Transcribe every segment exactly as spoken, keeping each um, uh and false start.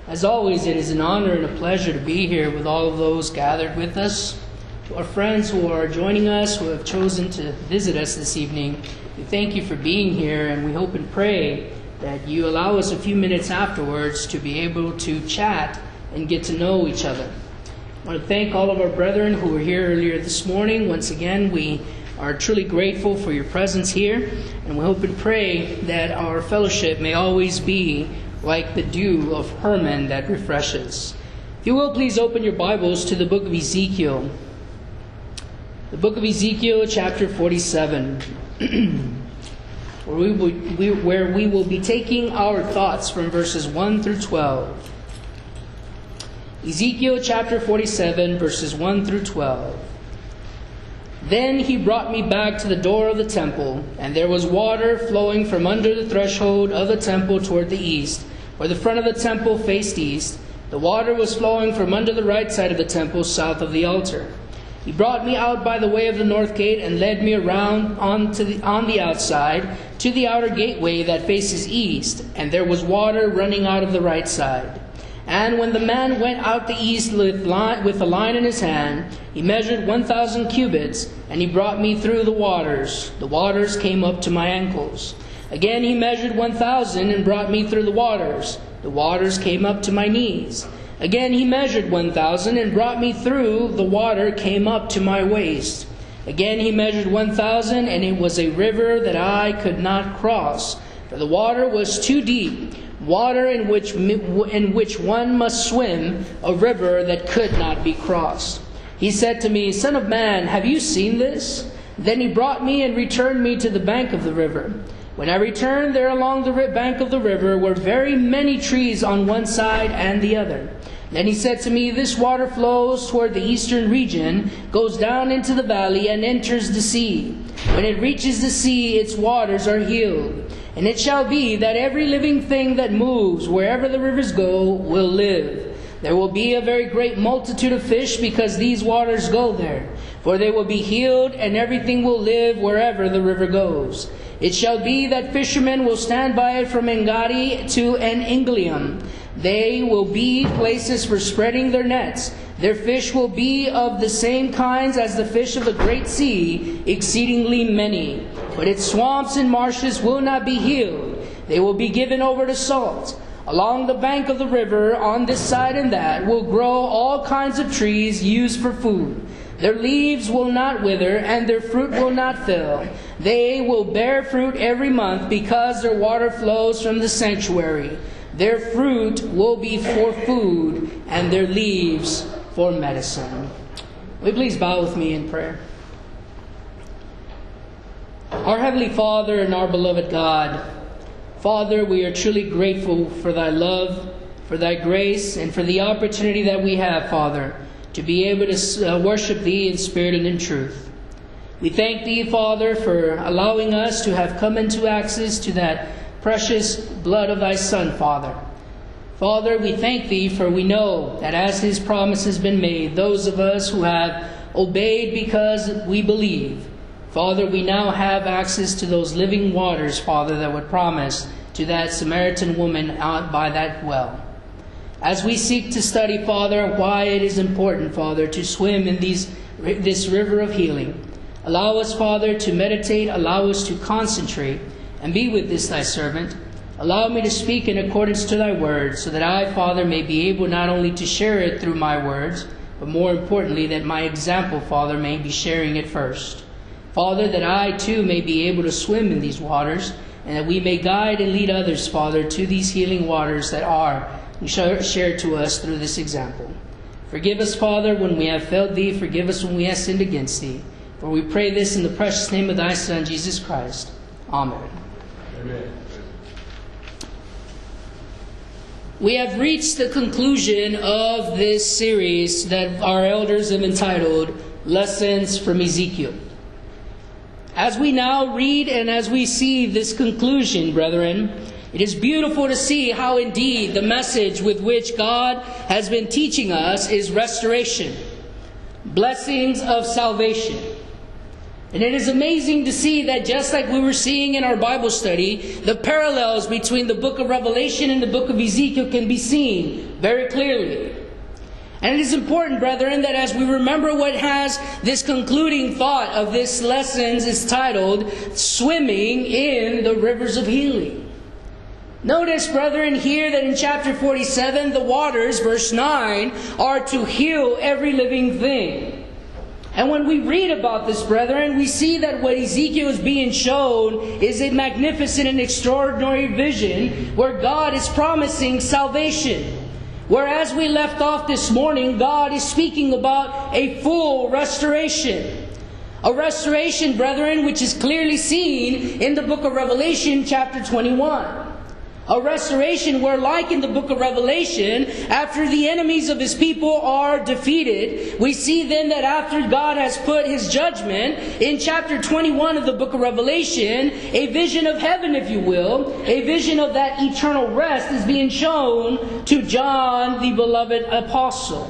As always, it is an honor and a pleasure to be here with all of those gathered with us. To our friends who are joining us, who have chosen to visit us this evening, we thank you for being here, and we hope and pray that you allow us a few minutes afterwards to be able to chat and get to know each other. I want to thank all of our brethren who were here earlier this morning. Once again, we are truly grateful for your presence here, and we hope and pray that our fellowship may always be like the dew of Hermon that refreshes. If you will, please open your Bibles to the book of Ezekiel. The book of Ezekiel, chapter forty-seven, where we will, we, where we will be taking our thoughts from verses one through twelve. Ezekiel chapter forty-seven, verses one through twelve. Then he brought me back to the door of the temple, and there was water flowing from under the threshold of the temple toward the east, where the front of the temple faced east. The water was flowing from under the right side of the temple, south of the altar. He brought me out by the way of the north gate and led me around on, to the, on the outside to the outer gateway that faces east, and there was water running out of the right side. And when the man went out the east with, line, with a line in his hand, he measured one thousand cubits, and he brought me through the waters. The waters came up to my ankles. Again he measured one thousand and brought me through the waters. The waters came up to my knees. Again he measured one thousand and brought me through. The water came up to my waist. Again he measured one thousand, and it was a river that I could not cross, for the water was too deep, water in which in which one must swim, a river that could not be crossed. He said to me, Son of man, have you seen this? Then he brought me and returned me to the bank of the river. When I returned, there along the bank of the river were very many trees on one side and the other. Then he said to me, This water flows toward the eastern region, goes down into the valley, and enters the sea. When it reaches the sea, its waters are healed. And it shall be that every living thing that moves wherever the rivers go will live. There will be a very great multitude of fish because these waters go there. For they will be healed, and everything will live wherever the river goes. It shall be that fishermen will stand by it from En-gadi to En-Eglaim. They will be places for spreading their nets. Their fish will be of the same kinds as the fish of the great sea, exceedingly many. But its swamps and marshes will not be healed. They will be given over to salt. Along the bank of the river, on this side and that, will grow all kinds of trees used for food. Their leaves will not wither, and their fruit will not fail. They will bear fruit every month, because their water flows from the sanctuary. Their fruit will be for food, and their leaves for medicine. Will you please bow with me in prayer? Our Heavenly Father and our beloved God, Father, we are truly grateful for Thy love, for Thy grace, and for the opportunity that we have, Father, to be able to uh, worship Thee in spirit and in truth. We thank Thee, Father, for allowing us to have come into access to that precious blood of Thy Son, Father. Father, we thank Thee, for we know that as His promise has been made, those of us who have obeyed because we believe, Father, we now have access to those living waters, Father, that were promised to that Samaritan woman out by that well. As we seek to study, Father, why it is important, Father, to swim in these, this river of healing, allow us, Father, to meditate, allow us to concentrate, and be with this Thy servant. Allow me to speak in accordance to Thy word, so that I, Father, may be able not only to share it through my words, but more importantly, that my example, Father, may be sharing it first. Father, that I too may be able to swim in these waters, and that we may guide and lead others, Father, to these healing waters that are shared to us through this example. Forgive us, Father, when we have failed Thee. Forgive us when we have sinned against Thee. For we pray this in the precious name of Thy Son, Jesus Christ. Amen. Amen. We have reached the conclusion of this series that our elders have entitled Lessons from Ezekiel. As we now read and as we see this conclusion, brethren, it is beautiful to see how indeed the message with which God has been teaching us is restoration, blessings of salvation. And it is amazing to see that just like we were seeing in our Bible study, the parallels between the book of Revelation and the book of Ezekiel can be seen very clearly. And it is important, brethren, that as we remember what has this concluding thought of this lesson is titled, Swimming in the Rivers of Healing. Notice, brethren, here that in chapter forty-seven, the waters, verse nine, are to heal every living thing. And when we read about this, brethren, we see that what Ezekiel is being shown is a magnificent and extraordinary vision where God is promising salvation. Whereas we left off this morning, God is speaking about a full restoration. A restoration, brethren, which is clearly seen in the book of Revelation, chapter twenty-one. A restoration where, like in the book of Revelation, after the enemies of His people are defeated, we see then that after God has put His judgment, in chapter twenty-one of the book of Revelation, a vision of heaven, if you will, a vision of that eternal rest is being shown to John, the beloved apostle.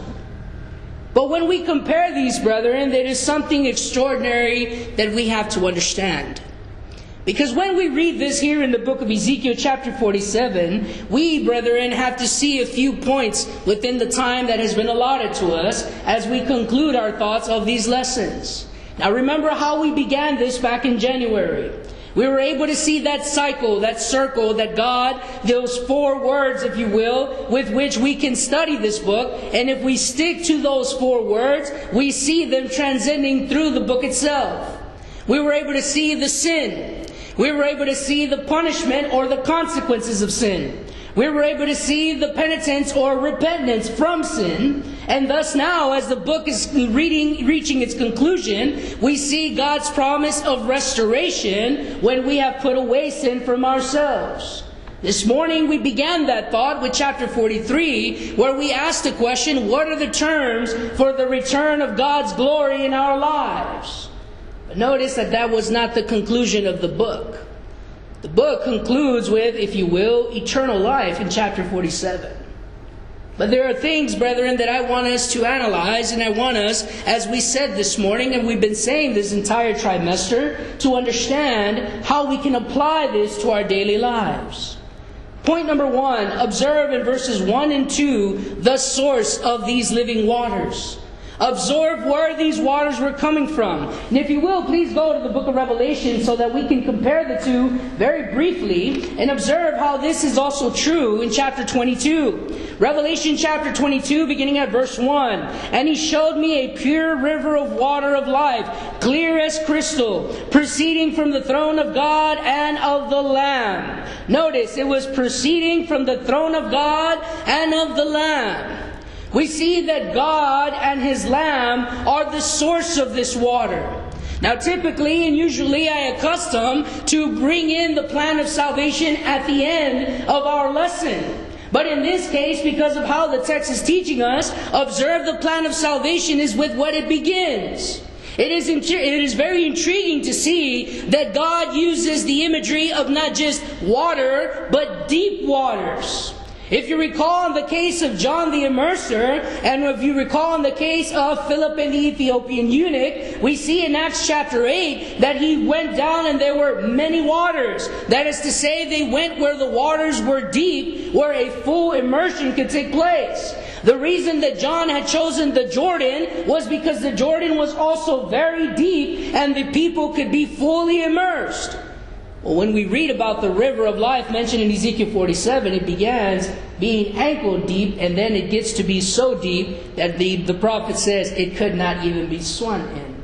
But when we compare these, brethren, there is something extraordinary that we have to understand. Because when we read this here in the book of Ezekiel chapter forty-seven, we, brethren, have to see a few points within the time that has been allotted to us as we conclude our thoughts of these lessons. Now remember how we began this back in January. We were able to see that cycle, that circle, that God, those four words, if you will, with which we can study this book. And if we stick to those four words, we see them transcending through the book itself. We were able to see the sin. We were able to see the punishment or the consequences of sin. We were able to see the penitence or repentance from sin. And thus now, as the book is reading, reaching its conclusion, we see God's promise of restoration when we have put away sin from ourselves. This morning we began that thought with chapter forty-three, where we asked the question, what are the terms for the return of God's glory in our lives? But notice that that was not the conclusion of the book. The book concludes with, if you will, eternal life in chapter forty-seven. But there are things, brethren, that I want us to analyze, and I want us, as we said this morning, and we've been saying this entire trimester, to understand how we can apply this to our daily lives. Point number one, observe in verses one and two the source of these living waters. Observe where these waters were coming from. And if you will, please go to the book of Revelation so that we can compare the two very briefly and observe how this is also true in chapter twenty-two. Revelation chapter twenty-two, beginning at verse one. And He showed me a pure river of water of life, clear as crystal, proceeding from the throne of God and of the Lamb. Notice, it was proceeding from the throne of God and of the Lamb. We see that God and His Lamb are the source of this water. Now typically and usually I accustom to bring in the plan of salvation at the end of our lesson. But in this case, because of how the text is teaching us, observe the plan of salvation is with what it begins. It is, it is very intriguing to see that God uses the imagery of not just water, but deep waters. If you recall in the case of John the Immerser, and if you recall in the case of Philip and the Ethiopian eunuch, we see in Acts chapter eight that he went down and there were many waters. That is to say, they went where the waters were deep, where a full immersion could take place. The reason that John had chosen the Jordan was because the Jordan was also very deep and the people could be fully immersed. Well, when we read about the river of life mentioned in Ezekiel forty-seven, it begins being ankle deep, and then it gets to be so deep that the, the prophet says it could not even be swum in.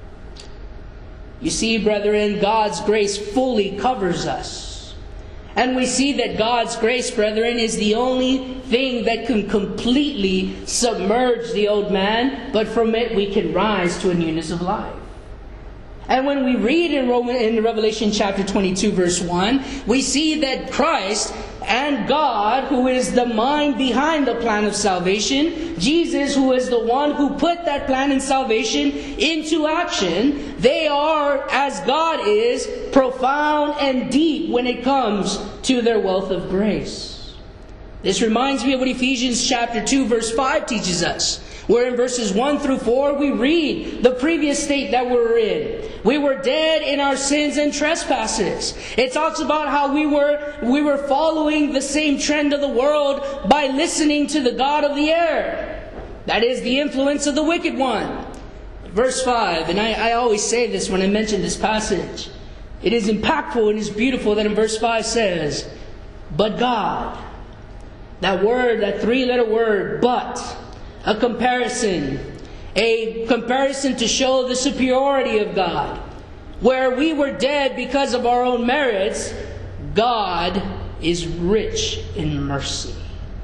You see, brethren, God's grace fully covers us. And we see that God's grace, brethren, is the only thing that can completely submerge the old man, but from it we can rise to a newness of life. And when we read in, Roman, in Revelation chapter twenty-two verse one, we see that Christ and God, who is the mind behind the plan of salvation, Jesus, who is the one who put that plan of salvation into action, they are, as God is, profound and deep when it comes to their wealth of grace. This reminds me of what Ephesians chapter two verse five teaches us, where in verses one through four we read the previous state that we're in. We were dead in our sins and trespasses. It talks about how we were we were following the same trend of the world by listening to the god of the air. That is the influence of the wicked one. Verse five, and I, I always say this when I mention this passage. It is impactful and is beautiful that in verse five says, but God. That word, that three-letter word, but. A comparison. A comparison to show the superiority of God. Where we were dead because of our own merits, God is rich in mercy.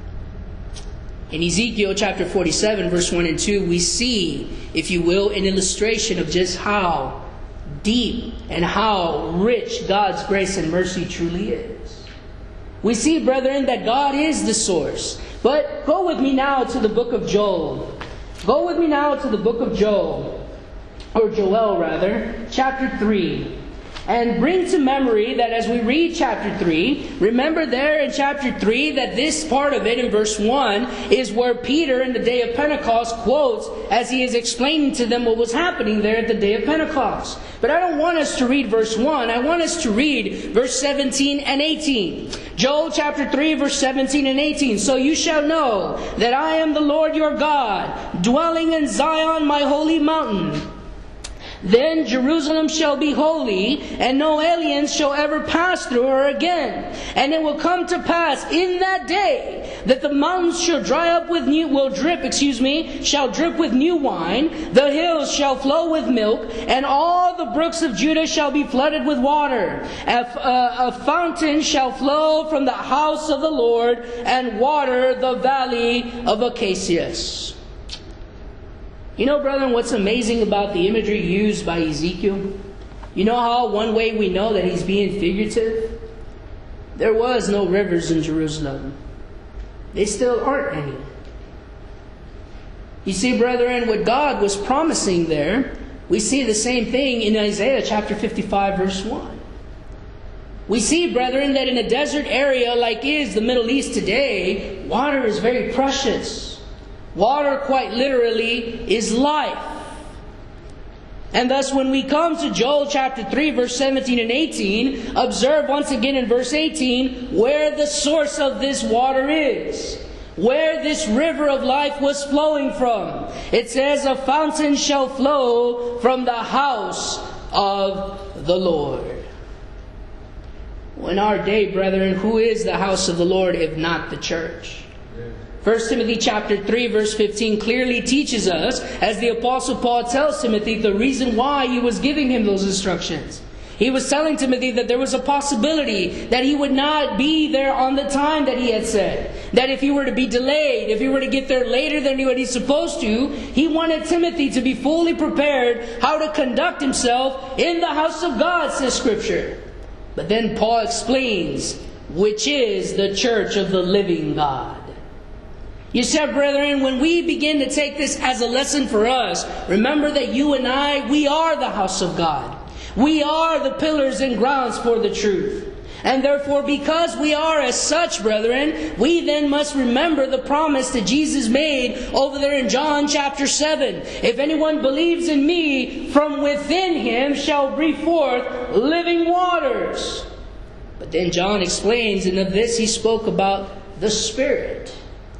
In Ezekiel chapter forty-seven, verse one and two, we see, if you will, an illustration of just how deep and how rich God's grace and mercy truly is. We see, brethren, that God is the source. But go with me now to the book of Joel. Go with me now to the book of Joel, or Joel rather, chapter three. And bring to memory that as we read chapter three, remember there in chapter three that this part of it in verse one is where Peter in the day of Pentecost quotes as he is explaining to them what was happening there at the day of Pentecost. But I don't want us to read verse one. I want us to read verse seventeen and eighteen. Joel chapter three, verse seventeen and eighteen. So you shall know that I am the Lord your God, dwelling in Zion, my holy mountain. Then Jerusalem shall be holy, and no aliens shall ever pass through her again. And it will come to pass in that day that the mountains shall dry up with new, will drip, excuse me, shall drip with new wine. The hills shall flow with milk, and all the brooks of Judah shall be flooded with water. A, a, a fountain shall flow from the house of the Lord, and water the valley of Acacias. You know, brethren, what's amazing about the imagery used by Ezekiel? You know how one way we know that he's being figurative? There was no rivers in Jerusalem. They still aren't any. You see, brethren, what God was promising there, we see the same thing in Isaiah chapter fifty-five, verse one. We see, brethren, that in a desert area like is the Middle East today, water is very precious. Water, quite literally, is life. And thus, when we come to Joel chapter three, verse seventeen and eighteen, observe once again in verse eighteen where the source of this water is. Where this river of life was flowing from. It says, a fountain shall flow from the house of the Lord. Well, in our day, brethren, who is the house of the Lord if not the church? First Timothy chapter three, verse fifteen clearly teaches us, as the Apostle Paul tells Timothy, the reason why he was giving him those instructions. He was telling Timothy that there was a possibility that he would not be there on the time that he had said. That if he were to be delayed, if he were to get there later than what he's supposed to, he wanted Timothy to be fully prepared how to conduct himself in the house of God, says Scripture. But then Paul explains, which is the church of the living God. You see, brethren, when we begin to take this as a lesson for us, remember that you and I, we are the house of God. We are the pillars and grounds for the truth. And therefore, because we are as such, brethren, we then must remember the promise that Jesus made over there in John chapter seven. If anyone believes in me, from within him shall breathe forth living waters. But then John explains, and of this he spoke about the Spirit,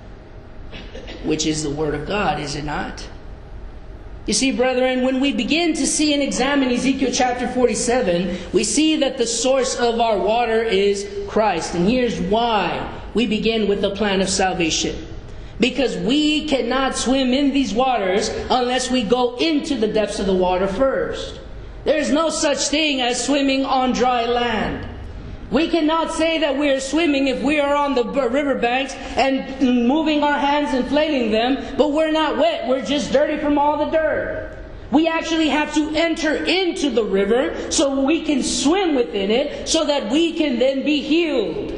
which is the Word of God, is it not? You see, brethren, when we begin to see and examine Ezekiel chapter forty-seven, we see that the source of our water is Christ. And here's why we begin with the plan of salvation. Because we cannot swim in these waters unless we go into the depths of the water first. There is no such thing as swimming on dry land. We cannot say that we are swimming if we are on the riverbanks and moving our hands and flailing them, but we're not wet. We're just dirty from all the dirt. We actually have to enter into the river so we can swim within it so that we can then be healed.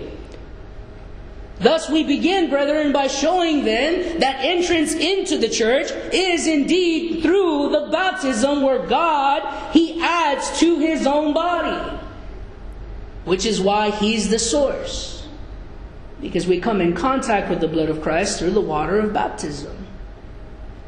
Thus we begin, brethren, by showing then that entrance into the church is indeed through the baptism where God, He adds to His own body. Which is why He's the source. Because we come in contact with the blood of Christ through the water of baptism.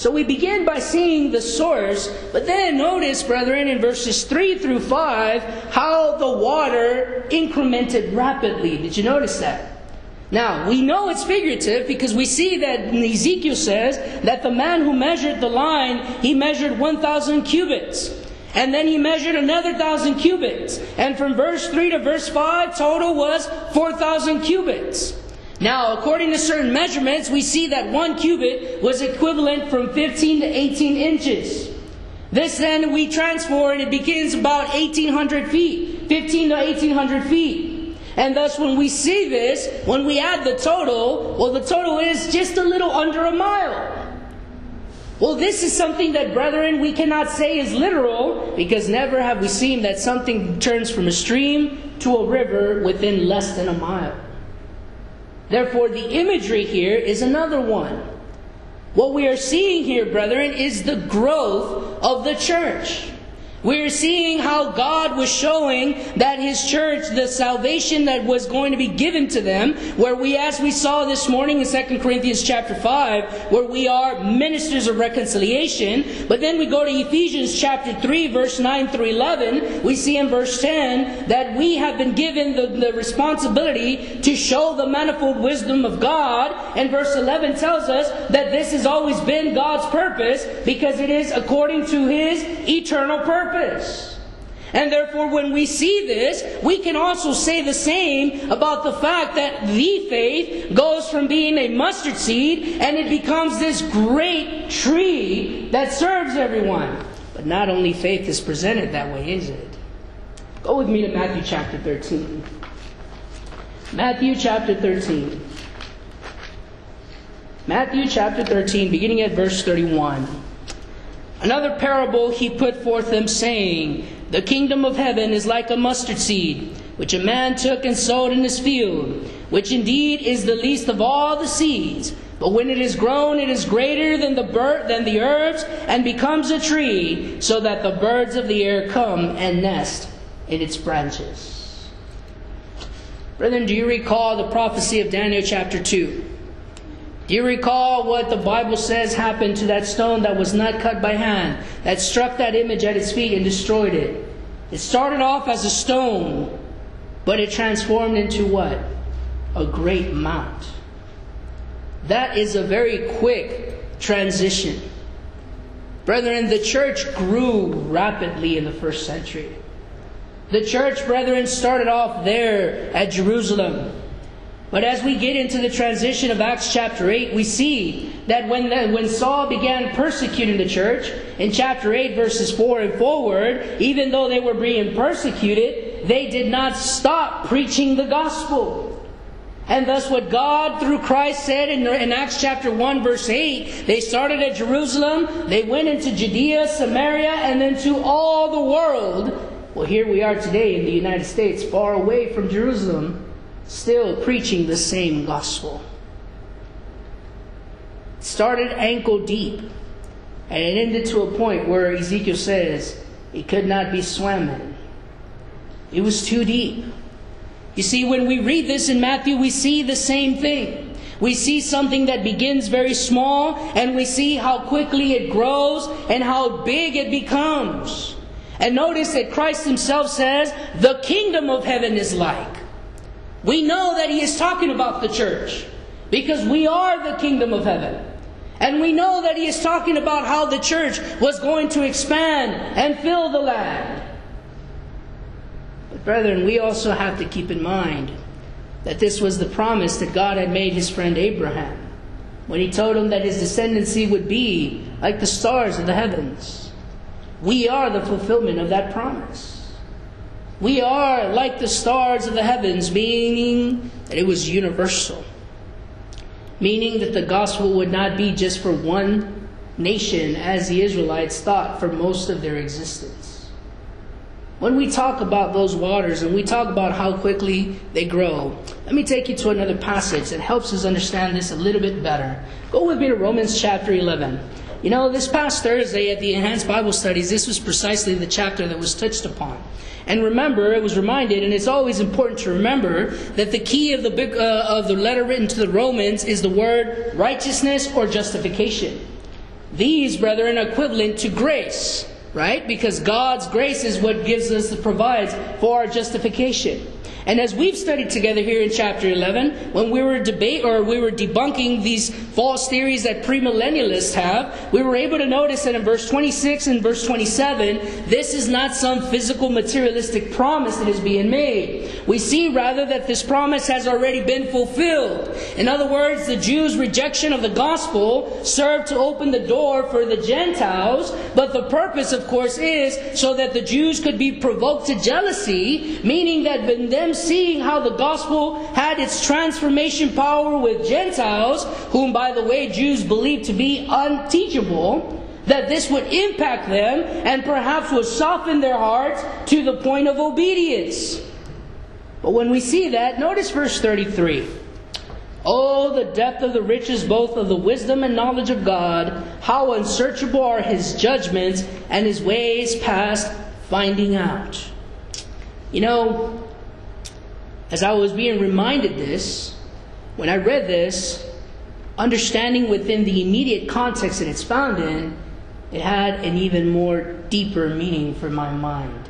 So we begin by seeing the source, but then notice, brethren, in verses three through five, how the water incremented rapidly. Did you notice that? Now, we know it's figurative because we see that Ezekiel says that the man who measured the line, he measured one thousand cubits. And then he measured another thousand cubits. And from verse three to verse five, total was four thousand cubits. Now, according to certain measurements, we see that one cubit was equivalent from fifteen to eighteen inches. This then we transfer and it begins about eighteen hundred feet. fifteen to eighteen hundred feet. And thus when we see this, when we add the total, well, the total is just a little under a mile. Well, this is something that, brethren, we cannot say is literal, because never have we seen that something turns from a stream to a river within less than a mile. Therefore, the imagery here is another one. What we are seeing here, brethren, is the growth of the church. We are seeing how God was showing that His church, the salvation that was going to be given to them, where we, as we saw this morning in Second Corinthians chapter five, where we are ministers of reconciliation. But then we go to Ephesians chapter three, verse nine through eleven. We see in verse ten that we have been given the, the responsibility to show the manifold wisdom of God. And verse eleven tells us that this has always been God's purpose, because it is according to His eternal purpose. And therefore, when we see this, we can also say the same about the fact that the faith goes from being a mustard seed and it becomes this great tree that serves everyone. But not only faith is presented that way, is it? Go with me to Matthew chapter thirteen. Matthew chapter thirteen. Matthew chapter thirteen, beginning at verse thirty-one. Another parable he put forth them, saying, The kingdom of heaven is like a mustard seed, which a man took and sowed in his field, which indeed is the least of all the seeds. But when it is grown, it is greater than the bird, than the herbs, and becomes a tree, so that the birds of the air come and nest in its branches. Brethren, do you recall the prophecy of Daniel chapter two? Do you recall what the Bible says happened to that stone that was not cut by hand, that struck that image at its feet and destroyed it? It started off as a stone, but it transformed into what? A great mount. That is a very quick transition. Brethren, the church grew rapidly in the first century. The church, brethren, started off there at Jerusalem. But as we get into the transition of Acts chapter eight, we see that when the, when Saul began persecuting the church, in chapter eight, verses four and forward, even though they were being persecuted, they did not stop preaching the gospel. And thus what God, through Christ, said in, in Acts chapter one, verse eight, they started at Jerusalem, they went into Judea, Samaria, and then to all the world. Well, here we are today in the United States, far away from Jerusalem, still preaching the same gospel. It started ankle deep, and it ended to a point where Ezekiel says it could not be swam in. It was too deep. You see, when we read this in Matthew, we see the same thing. We see something that begins very small, and we see how quickly it grows and how big it becomes. And notice that Christ Himself says, the kingdom of heaven is like. We know that He is talking about the church, because we are the kingdom of heaven. And we know that He is talking about how the church was going to expand and fill the land. But brethren, we also have to keep in mind that this was the promise that God had made His friend Abraham, when He told him that his descendancy would be like the stars of the heavens. We are the fulfillment of that promise. We are like the stars of the heavens, meaning that it was universal. Meaning that the gospel would not be just for one nation, as the Israelites thought for most of their existence. When we talk about those waters and we talk about how quickly they grow, let me take you to another passage that helps us understand this a little bit better. Go with me to Romans chapter eleven. You know, this past Thursday at the Enhanced Bible Studies, this was precisely the chapter that was touched upon. And remember, it was reminded, and it's always important to remember, that the key of the book, uh, of the letter written to the Romans is the word righteousness or justification. These, brethren, are equivalent to grace, right? Because God's grace is what gives us, provides for our justification. And as we've studied together here in chapter eleven, when we were debate or we were debunking these false theories that premillennialists have, we were able to notice that in verse twenty-six and verse twenty-seven, this is not some physical materialistic promise that is being made. We see rather that this promise has already been fulfilled. In other words, the Jews' rejection of the gospel served to open the door for the Gentiles, but the purpose, of course, is so that the Jews could be provoked to jealousy, meaning that when them seeing how the gospel had its transformation power with Gentiles, whom, by the way, Jews believed to be unteachable, that this would impact them and perhaps would soften their hearts to the point of obedience. But when we see that, notice verse thirty-three. Oh, the depth of the riches both of the wisdom and knowledge of God, how unsearchable are His judgments and His ways past finding out. You know, as I was being reminded this, when I read this, understanding within the immediate context that it's found in, it had an even more deeper meaning for my mind.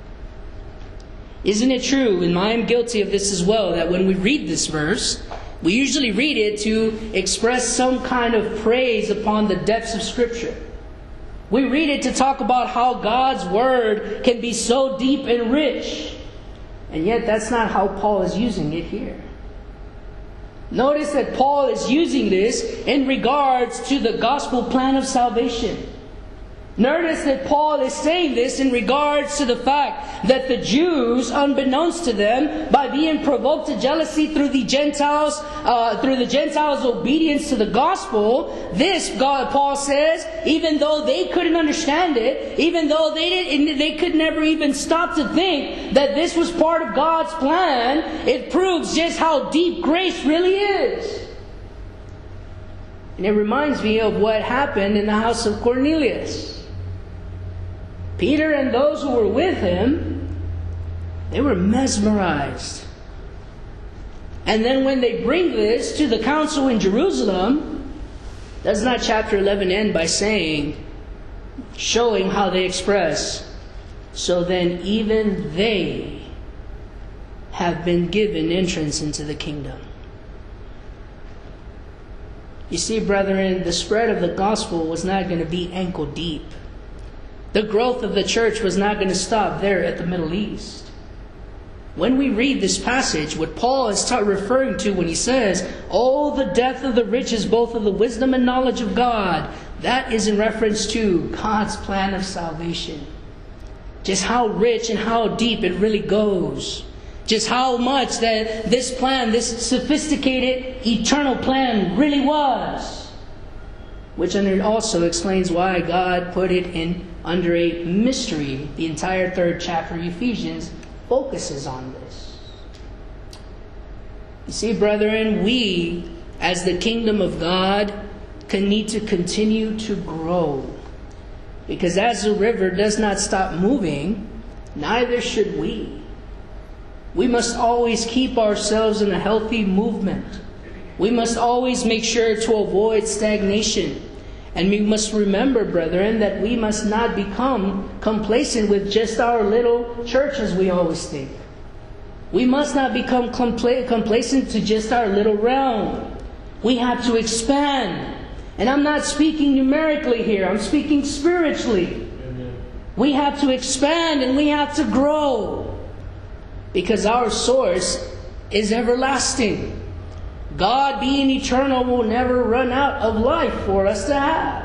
Isn't it true, and I am guilty of this as well, that when we read this verse, we usually read it to express some kind of praise upon the depths of Scripture. We read it to talk about how God's Word can be so deep and rich. And yet that's not how Paul is using it here. Notice that Paul is using this in regards to the gospel plan of salvation. Notice that Paul is saying this in regards to the fact that the Jews, unbeknownst to them, by being provoked to jealousy through the Gentiles, uh, through the Gentiles' obedience to the gospel, this, God, Paul says, even though they couldn't understand it, even though they didn't, they could never even stop to think that this was part of God's plan, it proves just how deep grace really is. And it reminds me of what happened in the house of Cornelius. Peter and those who were with him, they were mesmerized. And then when they bring this to the council in Jerusalem, does not chapter eleven end by saying, showing how they express, so then even they have been given entrance into the kingdom. You see, brethren, the spread of the gospel was not going to be ankle deep. The growth of the church was not going to stop there at the Middle East. When we read this passage, what Paul is ta- referring to when he says, oh, the depth of the riches, both of the wisdom and knowledge of God, that is in reference to God's plan of salvation. Just how rich and how deep it really goes. Just how much that this plan, this sophisticated, eternal plan really was. Which also explains why God put it in under a mystery. The entire third chapter of Ephesians focuses on this. You see, brethren, we, as the kingdom of God, can need to continue to grow. Because as the river does not stop moving, neither should we. We must always keep ourselves in a healthy movement. We must always make sure to avoid stagnation. And we must remember, brethren, that we must not become complacent with just our little church as we always think. We must not become compla- complacent to just our little realm. We have to expand. And I'm not speaking numerically here. I'm speaking spiritually. Amen. We have to expand and we have to grow. Because our source is everlasting. God, being eternal, will never run out of life for us to have.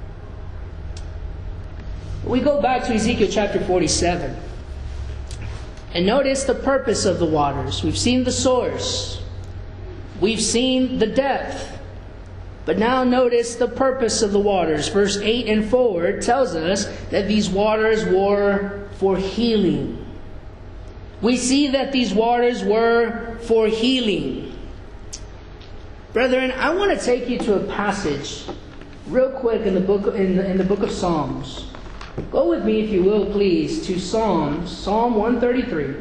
We go back to Ezekiel chapter forty-seven. And notice the purpose of the waters. We've seen the source. We've seen the depth. But now notice the purpose of the waters. Verse eight and forward tells us that these waters were for healing. We see that these waters were for healing. Brethren, I want to take you to a passage real quick in the book in the, in the book of Psalms. Go with me, if you will, please, to Psalms, Psalm one thirty-three.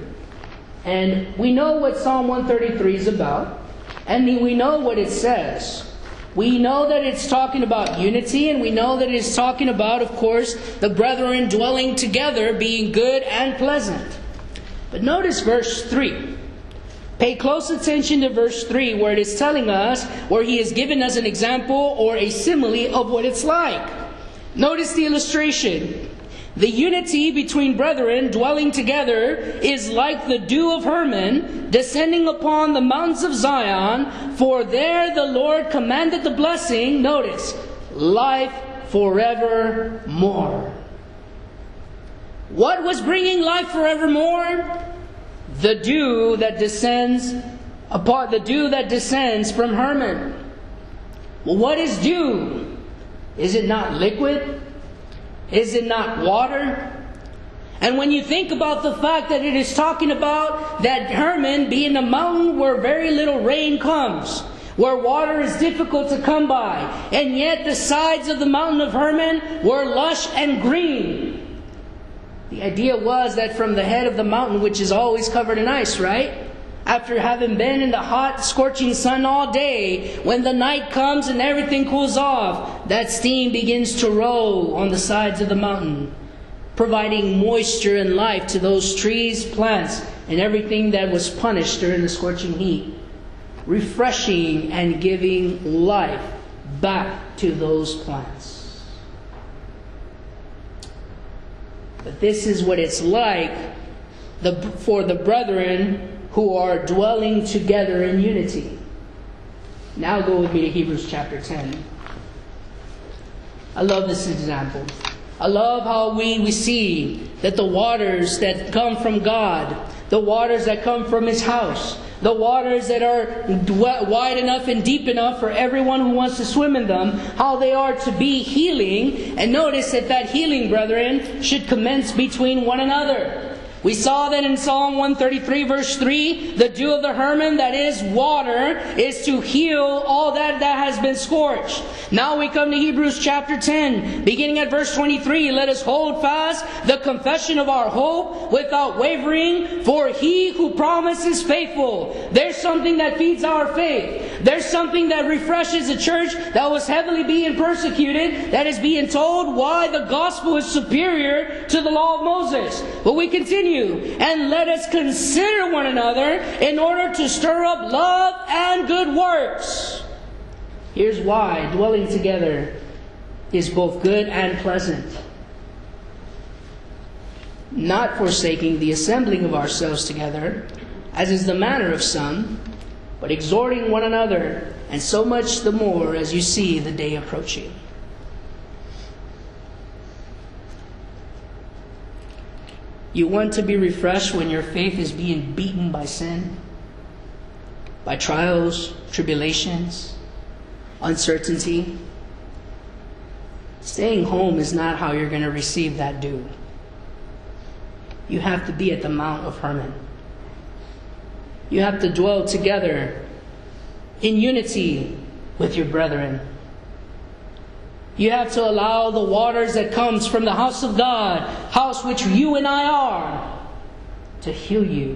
And we know what Psalm one thirty-three is about. And we know what it says. We know that it's talking about unity, and we know that it's talking about, of course, the brethren dwelling together, being good and pleasant. But notice verse three. Pay close attention to verse three, where it is telling us, where he has given us an example or a simile of what it's like. Notice the illustration. The unity between brethren dwelling together is like the dew of Hermon descending upon the mountains of Zion, for there the Lord commanded the blessing, notice, life forevermore. What was bringing life forevermore? The dew that descends upon the dew that descends from Hermon. Well, what is dew? Is it not liquid? Is it not water? And when you think about the fact that it is talking about that Hermon being a mountain where very little rain comes, where water is difficult to come by, and yet the sides of the mountain of Hermon were lush and green. The idea was that from the head of the mountain, which is always covered in ice, right? After having been in the hot, scorching sun all day, when the night comes and everything cools off, that steam begins to roll on the sides of the mountain, providing moisture and life to those trees, plants, and everything that was punished during the scorching heat, refreshing and giving life back to those plants. But this is what it's like the, for the brethren who are dwelling together in unity. Now go with me to Hebrews chapter ten. I love this example. I love how we, we see that the waters that come from God, the waters that come from His house, the waters that are wide enough and deep enough for everyone who wants to swim in them, how they are to be healing. And notice that that healing, brethren, should commence between one another. We saw that in Psalm one thirty-three verse three, the dew of the Hermon, that is water, is to heal all that that has been scorched. Now we come to Hebrews chapter ten, beginning at verse twenty-three. Let us hold fast the confession of our hope without wavering, for He who promises faithful. There's something that feeds our faith. There's something that refreshes a church that was heavily being persecuted, that is being told why the gospel is superior to the law of Moses. But we continue. And let us consider one another in order to stir up love and good works. Here's why dwelling together is both good and pleasant. Not forsaking the assembling of ourselves together, as is the manner of some, but exhorting one another, and so much the more as you see the day approaching. You want to be refreshed when your faith is being beaten by sin, by trials, tribulations, uncertainty. Staying home is not how you're going to receive that dew. You have to be at the Mount of Hermon. You have to dwell together in unity with your brethren. You have to allow the waters that comes from the house of God, house which you and I are, to heal you.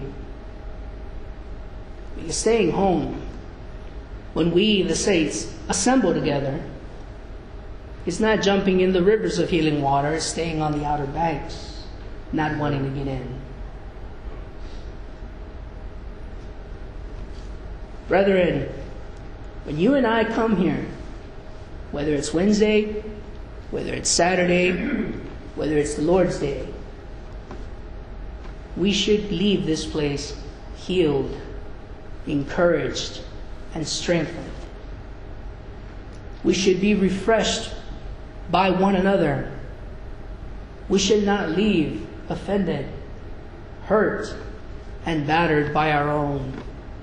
Because staying home, when we, the saints, assemble together, is not jumping in the rivers of healing water, it's staying on the outer banks, not wanting to get in. Brethren, when you and I come here, whether it's Wednesday, whether it's Saturday, whether it's the Lord's Day, we should leave this place healed, encouraged, and strengthened. We should be refreshed by one another. We should not leave offended, hurt, and battered by our own.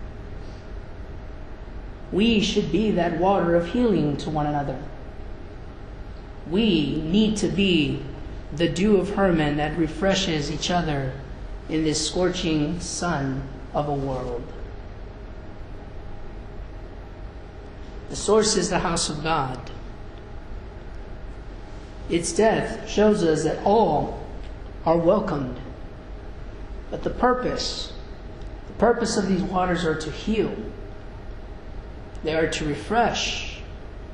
We should be that water of healing to one another. We need to be the dew of Hermon that refreshes each other in this scorching sun of a world. The source is the house of God. Its death shows us that all are welcomed. But the purpose, the purpose of these waters are to heal. They are to refresh.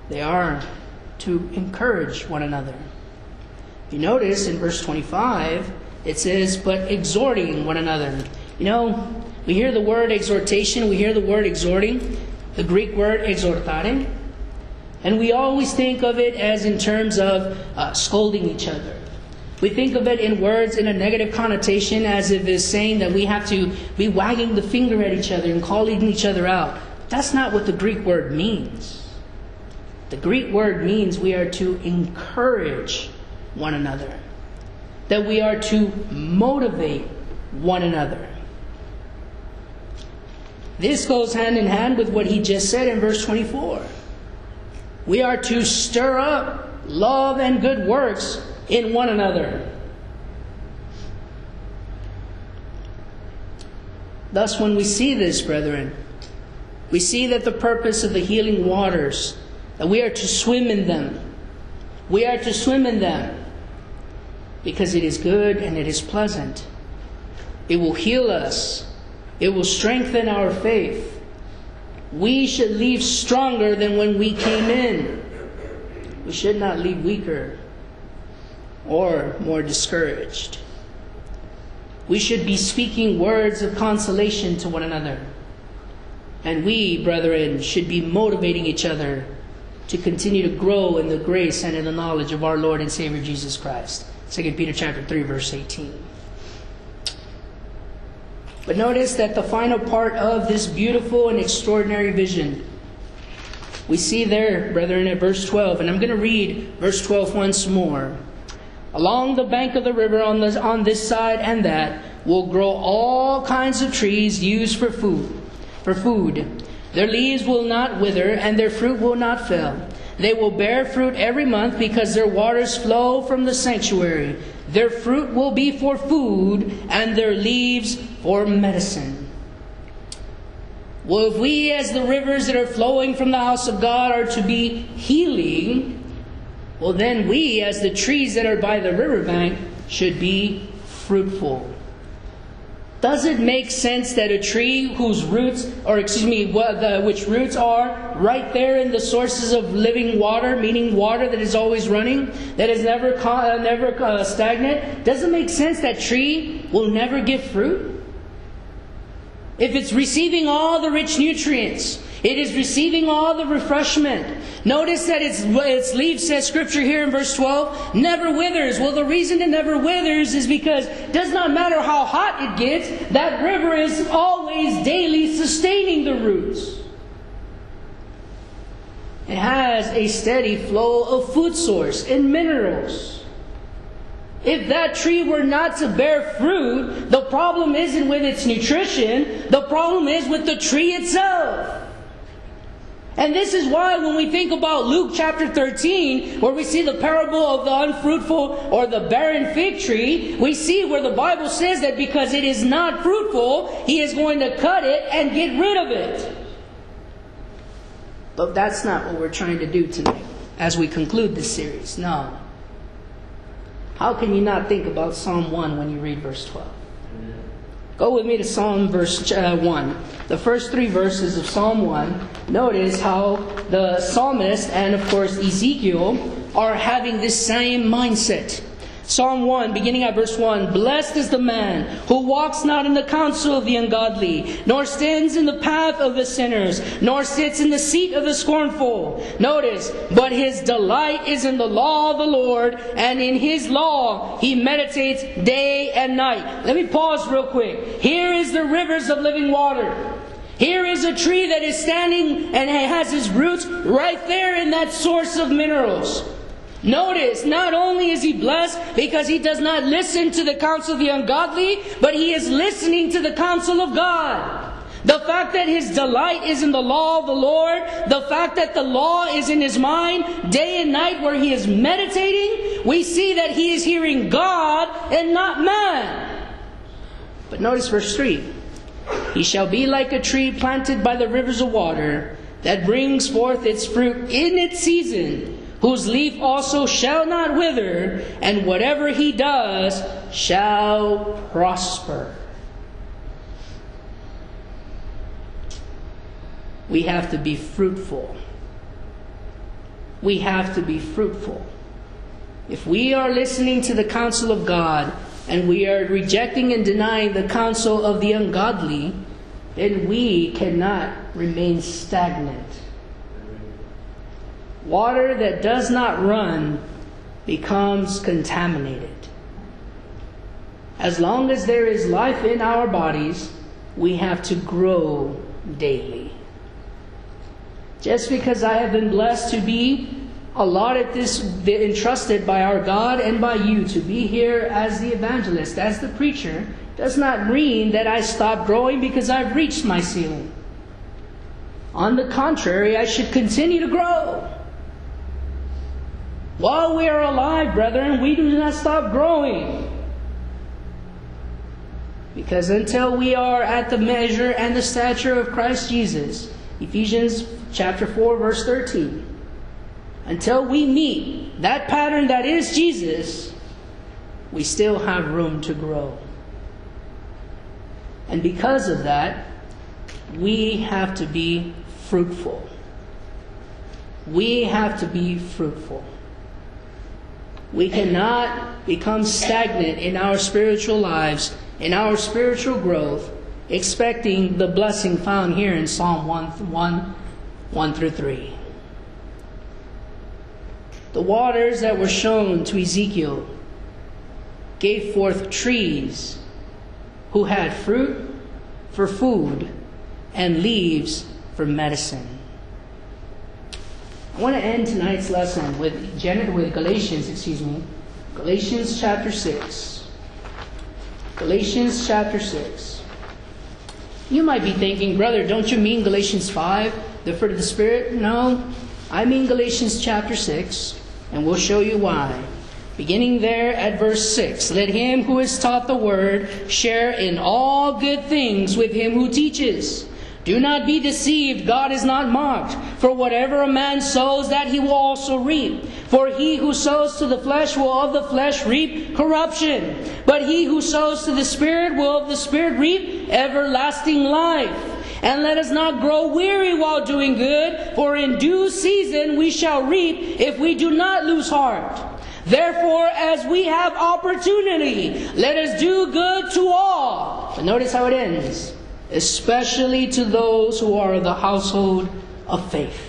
They are to encourage one another. You notice in verse twenty-five, it says, but exhorting one another. You know, we hear the word exhortation, we hear the word exhorting, the Greek word exhortare, and we always think of it as in terms of uh, scolding each other. We think of it in words in a negative connotation, as if it's saying that we have to be wagging the finger at each other and calling each other out. That's not what the Greek word means. The Greek word means we are to encourage one another, that we are to motivate one another. This goes hand in hand with what he just said in verse twenty-four. We are to stir up love and good works in one another. Thus, when we see this, brethren, we see that the purpose of the healing waters, that we are to swim in them. We are to swim in them because it is good and it is pleasant. It will heal us. It will strengthen our faith. We should leave stronger than when we came in. We should not leave weaker or more discouraged. We should be speaking words of consolation to one another. And we, brethren, should be motivating each other to continue to grow in the grace and in the knowledge of our Lord and Savior Jesus Christ. Second Peter chapter three, verse eighteen. But notice that the final part of this beautiful and extraordinary vision, we see there, brethren, at verse twelve, and I'm going to read verse twelve once more. Along the bank of the river on this, on this side and that will grow all kinds of trees used for food. For food. Their leaves will not wither and their fruit will not fail. They will bear fruit every month because their waters flow from the sanctuary. Their fruit will be for food and their leaves for medicine. Well, if we as the rivers that are flowing from the house of God are to be healing, well then we as the trees that are by the riverbank should be fruitful. Does it make sense that a tree whose roots, or excuse me, what the, which roots are right there in the sources of living water, meaning water that is always running, that is never uh, never uh, stagnant, does it make sense that tree will never give fruit? If it's receiving all the rich nutrients, it is receiving all the refreshment. Notice that its, its leaves, says Scripture here in verse twelve, never withers. Well, the reason it never withers is because it does not matter how hot it gets, that river is always daily sustaining the roots. It has a steady flow of food source and minerals. If that tree were not to bear fruit, the problem isn't with its nutrition. The problem is with the tree itself. And this is why when we think about Luke chapter thirteen, where we see the parable of the unfruitful or the barren fig tree, we see where the Bible says that because it is not fruitful, He is going to cut it and get rid of it. But that's not what we're trying to do tonight as we conclude this series. No. How can you not think about Psalm one when you read verse twelve? Go with me to Psalm verse uh, one. The first three verses of Psalm one, notice how the psalmist and of course Ezekiel are having this same mindset. Psalm one, beginning at verse one. Blessed is the man who walks not in the counsel of the ungodly, nor stands in the path of the sinners, nor sits in the seat of the scornful. Notice, but his delight is in the law of the Lord, and in His law he meditates day and night. Let me pause real quick. Here is the rivers of living water. Here is a tree that is standing and has its roots right there in that source of minerals. Notice, not only is he blessed because he does not listen to the counsel of the ungodly, but he is listening to the counsel of God. The fact that his delight is in the law of the Lord, the fact that the law is in his mind day and night where he is meditating, we see that he is hearing God and not man. But notice verse three. He shall be like a tree planted by the rivers of water that brings forth its fruit in its season, whose leaf also shall not wither, and whatever he does shall prosper. We have to be fruitful. we have to be fruitful. If we are listening to the counsel of God and we are rejecting and denying the counsel of the ungodly, then we cannot remain stagnant. Water that does not run becomes contaminated. As long as there is life in our bodies, we have to grow daily. Just because I have been blessed to be allotted this, entrusted by our God and by you to be here as the evangelist, as the preacher, does not mean that I stop growing because I've reached my ceiling. On the contrary, I should continue to grow. While we are alive, brethren, we do not stop growing. Because until we are at the measure and the stature of Christ Jesus, Ephesians chapter four, verse thirteen, until we meet that pattern that is Jesus, we still have room to grow. And because of that, we have to be fruitful. We have to be fruitful. We cannot become stagnant in our spiritual lives, in our spiritual growth, expecting the blessing found here in Psalm one, one, one through three. The waters that were shown to Ezekiel gave forth trees who had fruit for food and leaves for medicine. I want to end tonight's lesson with, with Galatians, excuse me, Galatians chapter six. Galatians chapter six. You might be thinking, brother, don't you mean Galatians five, the fruit of the Spirit? No, I mean Galatians chapter six, and we'll show you why. Beginning there at verse six, let him who is taught the word share in all good things with him who teaches. Do not be deceived, God is not mocked. For whatever a man sows, that he will also reap. For he who sows to the flesh will of the flesh reap corruption. But he who sows to the Spirit will of the Spirit reap everlasting life. And let us not grow weary while doing good, for in due season we shall reap if we do not lose heart. Therefore, as we have opportunity, let us do good to all. But notice how it ends. Especially to those who are of the household of faith.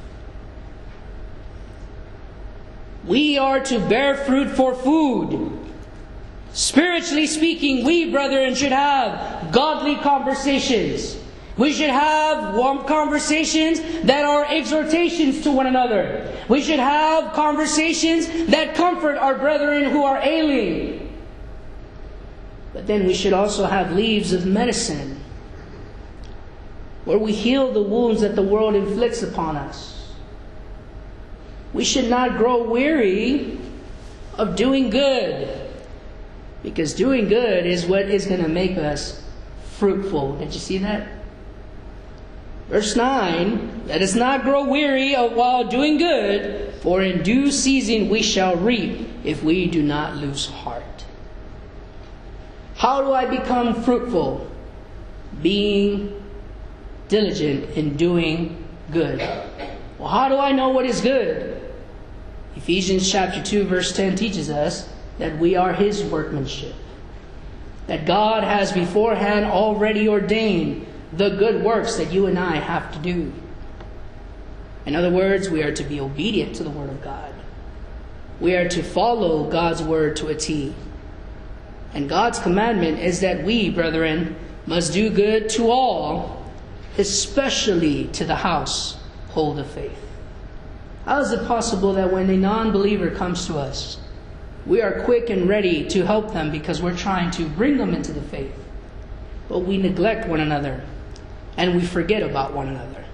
We are to bear fruit for food. Spiritually speaking, we, brethren, should have godly conversations. We should have warm conversations that are exhortations to one another. We should have conversations that comfort our brethren who are ailing. But then we should also have leaves of medicine, where we heal the wounds that the world inflicts upon us. We should not grow weary of doing good, because doing good is what is going to make us fruitful. Did you see that? Verse nine, let us not grow weary of while doing good, for in due season we shall reap if we do not lose heart. How do I become fruitful? Being diligent in doing good. Well, how do I know what is good? Ephesians chapter two verse ten teaches us that we are His workmanship. That God has beforehand already ordained the good works that you and I have to do. In other words, we are to be obedient to the Word of God. We are to follow God's Word to a T. And God's commandment is that we, brethren, must do good to all, especially to the household of faith. How is it possible that when a non-believer comes to us, we are quick and ready to help them because we're trying to bring them into the faith, but we neglect one another and we forget about one another?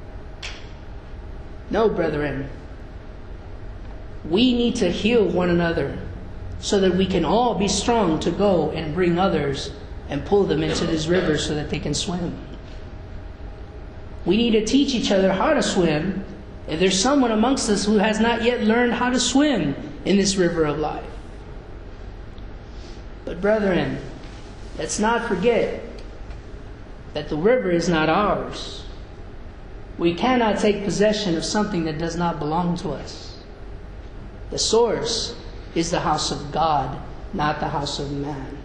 No, brethren. We need to heal one another so that we can all be strong to go and bring others and pull them into this river so that they can swim. We need to teach each other how to swim if there's someone amongst us who has not yet learned how to swim in this river of life. But brethren, let's not forget that the river is not ours. We cannot take possession of something that does not belong to us. The source is the house of God, not the house of man.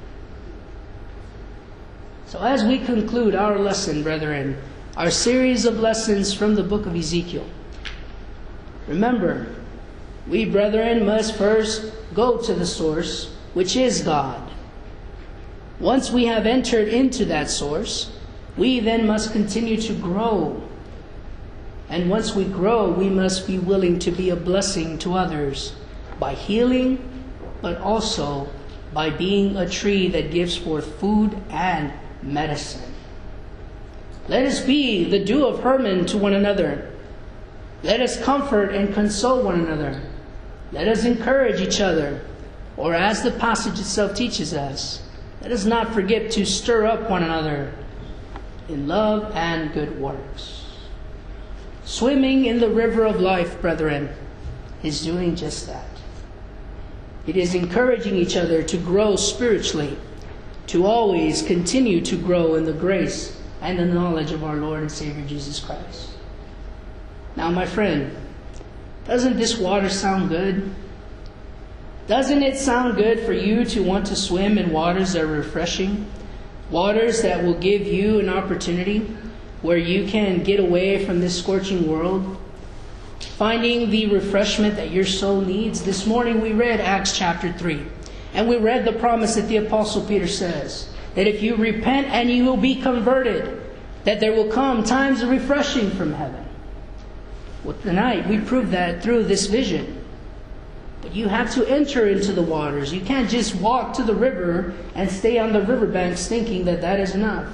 So as we conclude our lesson, brethren, our series of lessons from the book of Ezekiel, remember, we, brethren, must first go to the source, which is God. Once we have entered into that source, we then must continue to grow. And once we grow, we must be willing to be a blessing to others by healing, but also by being a tree that gives forth food and medicine. Let us be the dew of Hermon to one another. Let us comfort and console one another. Let us encourage each other. Or as the passage itself teaches us, let us not forget to stir up one another in love and good works. Swimming in the river of life, brethren, is doing just that. It is encouraging each other to grow spiritually, to always continue to grow in the grace and the knowledge of our Lord and Savior Jesus Christ. Now, my friend, doesn't this water sound good? Doesn't it sound good for you to want to swim in waters that are refreshing? Waters that will give you an opportunity where you can get away from this scorching world, finding the refreshment that your soul needs. This morning we read Acts chapter three, and we read the promise that the Apostle Peter says, that if you repent and you will be converted, that there will come times of refreshing from heaven. Well, tonight we prove that through this vision. But you have to enter into the waters. You can't just walk to the river and stay on the riverbanks thinking that that is enough.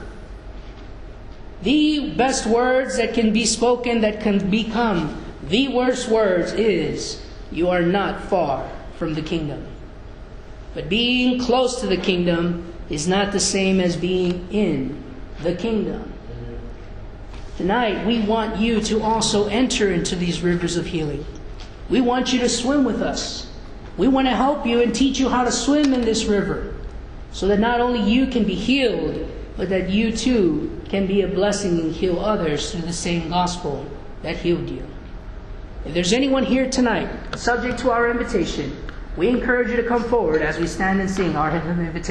The best words that can be spoken, that can become the worst words, is, you are not far from the kingdom. But being close to the kingdom is not the same as being in the kingdom. Tonight, we want you to also enter into these rivers of healing. We want you to swim with us. We want to help you and teach you how to swim in this river, so that not only you can be healed, but that you too can be a blessing and heal others through the same gospel that healed you. If there's anyone here tonight, subject to our invitation, we encourage you to come forward as we stand and sing our hymn of invitation.